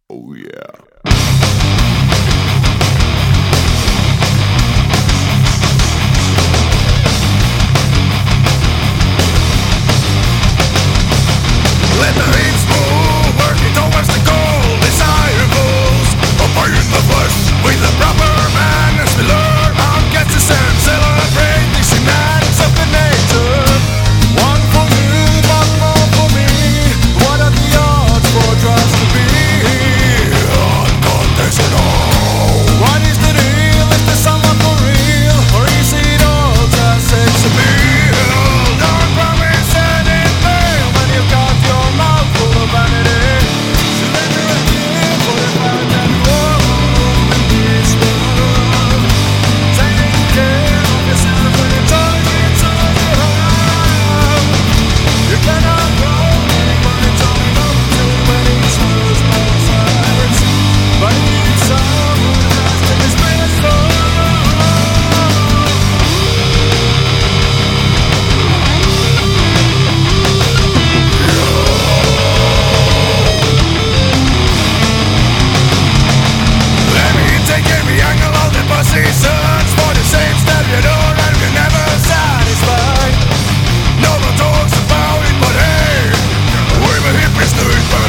Oh yeah. Let the heat spool working towards the goal. Desirables apart in the flesh. With the proper man as we learn how to get to stand. Celebrate these demands of the nature. One for you, one more for me. What are the odds for trust to be unconditional? What is the deal? Is there someone for real? Or is it all just sex appeal? Don't promise anything when you've got your mouth full of vanity. Surrender and live for the fact that you are in this world. Taking care of yourself when you're talking to the heart. You cannot go when it's all up to when it's yours both sides. But it's someone has to be special. Let me take every angle of the pussy. Search for the same stuff you don't and you're never satisfied. No one talks about it, but hey, we're the hippies do it.